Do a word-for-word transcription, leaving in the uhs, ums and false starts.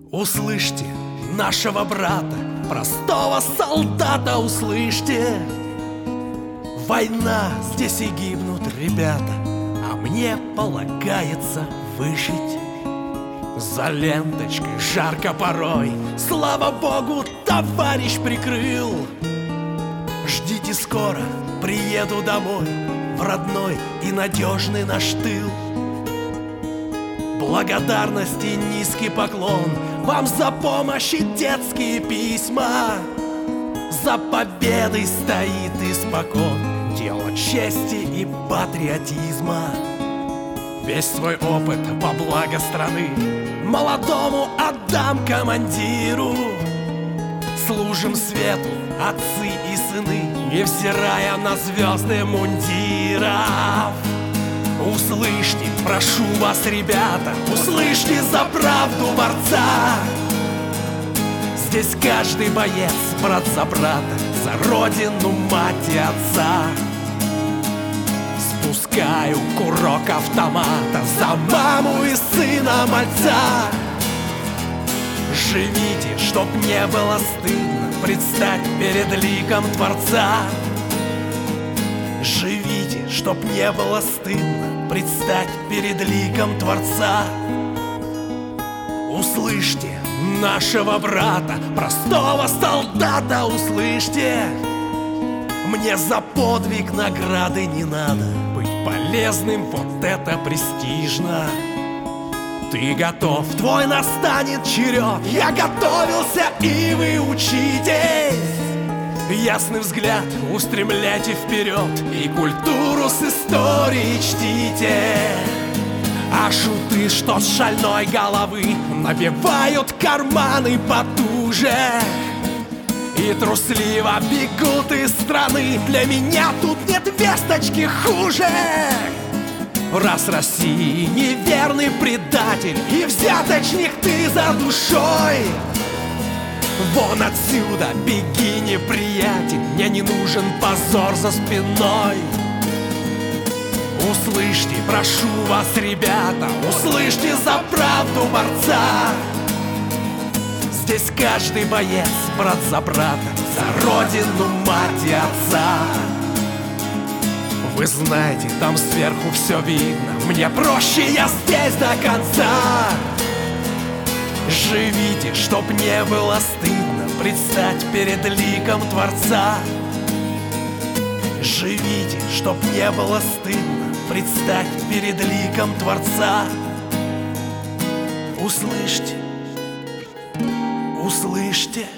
Услышьте нашего брата, простого солдата, услышьте. Война, здесь и гибнут ребята, а мне полагается выжить. За ленточкой жарко порой, слава богу, товарищ прикрыл. Ждите скоро, приеду домой, в родной и надежный наш тыл. Благодарность и низкий поклон вам за помощь и детские письма. За победой стоит испокон дело чести и патриотизма. Весь свой опыт по благо страны молодому отдам командиру. Служим свету, отцы и сыны, невзирая на звезды мундиров. Услышьте, прошу вас, ребята, услышьте за правду борца. Здесь каждый боец, брат за брата, за родину, мать и отца. Спускаю курок автомата за маму и сына мальца. Живите, чтоб не было стыдно предстать перед ликом Творца. Живите, чтоб не было стыдно предстать перед ликом Творца. Услышьте нашего брата, простого солдата, услышьте. Мне за подвиг награды не надо, быть полезным, вот это престижно. Ты готов, твой настанет черед, я готовился, и вы учитесь. Ясный взгляд устремляйте вперед и культуру с историей чтите. А шуты, что с шальной головы набивают карманы потуже и трусливо бегут из страны, для меня тут нет весточки хуже. Раз России неверный предатель и взяточник ты за душой, вон отсюда беги, неприятель, мне не нужен позор за спиной. Услышьте, прошу вас, ребята, услышьте за правду борца. Здесь каждый боец, брат за брата, за родину, мать и отца. Вы знаете, там сверху все видно, мне проще, я здесь до конца. Живите, чтоб не было стыдно предстать перед ликом Творца. Живите, чтоб не было стыдно предстать перед ликом Творца. Услышьте, услышьте.